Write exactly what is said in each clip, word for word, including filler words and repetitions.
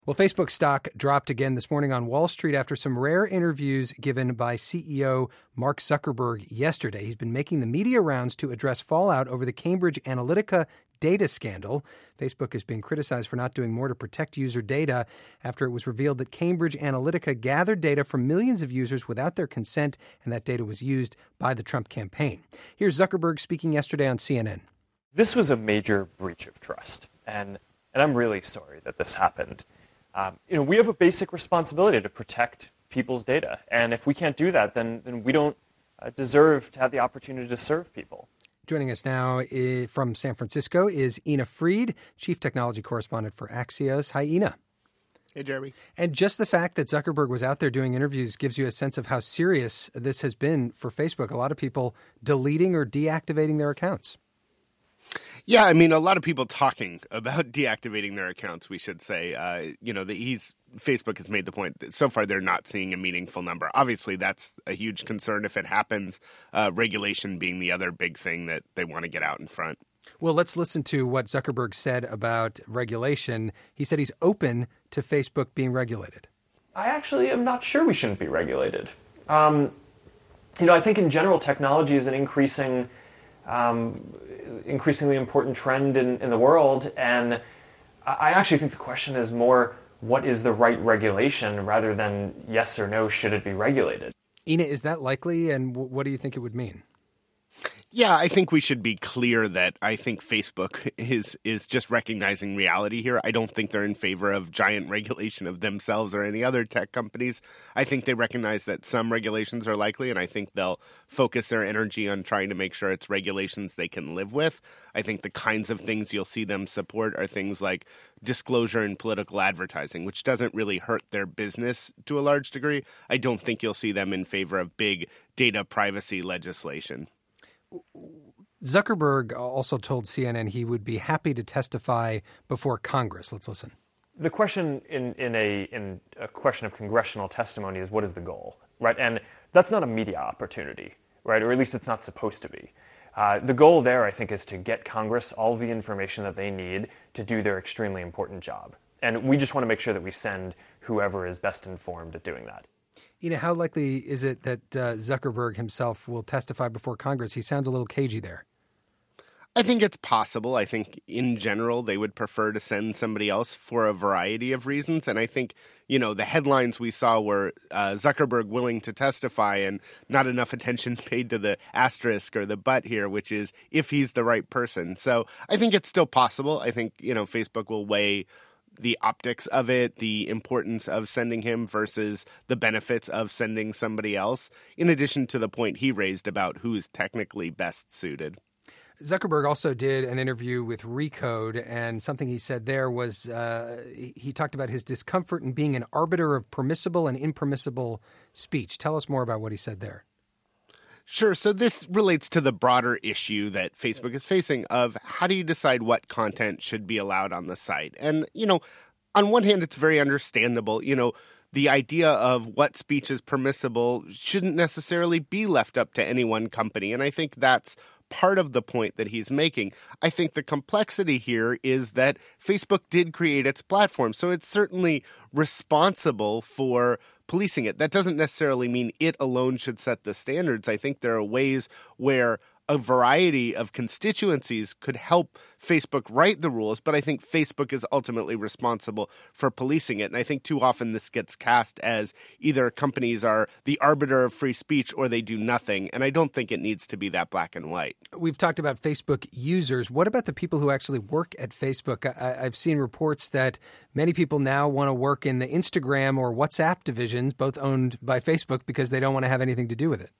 Well, Facebook stock dropped again this morning on Wall Street after some rare interviews given by C E O Mark Zuckerberg yesterday. He's been making the media rounds to address fallout over the Cambridge Analytica data scandal. Facebook is being criticized for not doing more to protect user data after it was revealed that Cambridge Analytica gathered data from millions of users without their consent, and that data was used by the Trump campaign. Here's Zuckerberg speaking yesterday on C N N. This was a major breach of trust, and, and I'm really sorry that this happened. Um, you know, we have a basic responsibility to protect people's data, and if we can't do that, then then we don't uh, deserve to have the opportunity to serve people. Joining us now is, from San Francisco is Ina Fried, Chief Technology Correspondent for Axios. Hi, Ina. Hey, Jeremy. And just the fact that Zuckerberg was out there doing interviews gives you a sense of how serious this has been for Facebook. A lot of people deleting or deactivating their accounts. Yeah, I mean, a lot of people talking about deactivating their accounts, we should say. Uh, you know, the, he's Facebook has made the point that so far they're not seeing a meaningful number. Obviously, that's a huge concern if it happens, uh, regulation being the other big thing that they want to get out in front. Well, let's listen to what Zuckerberg said about regulation. He said he's open to Facebook being regulated. I actually am not sure we shouldn't be regulated. Um, you know, I think in general, technology is an increasing... Um, increasingly important trend in, in the world, and I actually think the question is more what is the right regulation rather than yes or no, should it be regulated? Ina, is that likely, and w- what do you think it would mean? Yeah, I think we should be clear that I think Facebook is is just recognizing reality here. I don't think they're in favor of giant regulation of themselves or any other tech companies. I think they recognize that some regulations are likely, and I think they'll focus their energy on trying to make sure it's regulations they can live with. I think the kinds of things you'll see them support are things like disclosure in political advertising, which doesn't really hurt their business to a large degree. I don't think you'll see them in favor of big data privacy legislation. Zuckerberg also told C N N he would be happy to testify before Congress. Let's listen. The question in, in a in a question of congressional testimony is what is the goal, right? And that's not a media opportunity, right? Or at least it's not supposed to be. Uh, the goal there, I think, is to get Congress all the information that they need to do their extremely important job. And we just want to make sure that we send whoever is best informed at doing that. You know, how likely is it that uh, Zuckerberg himself will testify before Congress? He sounds a little cagey there. I think it's possible. I think in general they would prefer to send somebody else for a variety of reasons. And I think, you know, the headlines we saw were uh, Zuckerberg willing to testify and not enough attention paid to the asterisk or the but here, which is if he's the right person. So I think it's still possible. I think, you know, Facebook will weigh the optics of it, the importance of sending him versus the benefits of sending somebody else, in addition to the point he raised about who's technically best suited. Zuckerberg also did an interview with Recode, and something he said there was uh, he talked about his discomfort in being an arbiter of permissible and impermissible speech. Tell us more about what he said there. Sure. So this relates to the broader issue that Facebook is facing of how do you decide what content should be allowed on the site? And, you know, on one hand, it's very understandable. You know, the idea of what speech is permissible shouldn't necessarily be left up to any one company. And I think that's part of the point that he's making. I think the complexity here is that Facebook did create its platform, so it's certainly responsible for policing it. That doesn't necessarily mean it alone should set the standards. I think there are ways where a variety of constituencies could help Facebook write the rules, but I think Facebook is ultimately responsible for policing it. And I think too often this gets cast as either companies are the arbiter of free speech or they do nothing. And I don't think it needs to be that black and white. We've talked about Facebook users. What about the people who actually work at Facebook? I- I've seen reports that many people now want to work in the Instagram or WhatsApp divisions, both owned by Facebook, because they don't want to have anything to do with it.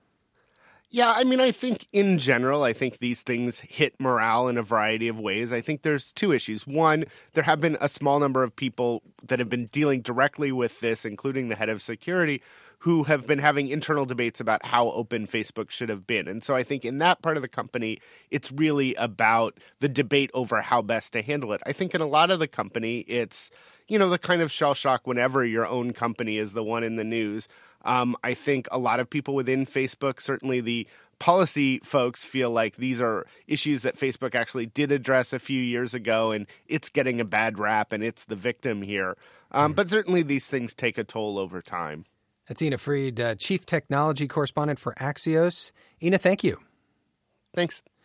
Yeah, I mean, I think in general, I think these things hit morale in a variety of ways. I think there's two issues. One, there have been a small number of people that have been dealing directly with this, including the head of security, who have been having internal debates about how open Facebook should have been. And so I think in that part of the company, it's really about the debate over how best to handle it. I think in a lot of the company, it's, you know, the kind of shell shock whenever your own company is the one in the news. Um, I think a lot of people within Facebook, certainly the policy folks feel like these are issues that Facebook actually did address a few years ago, and it's getting a bad rap, and it's the victim here. Um, mm. But certainly these things take a toll over time. That's Ina Fried, uh, Chief Technology Correspondent for Axios. Ina, thank you. Thanks.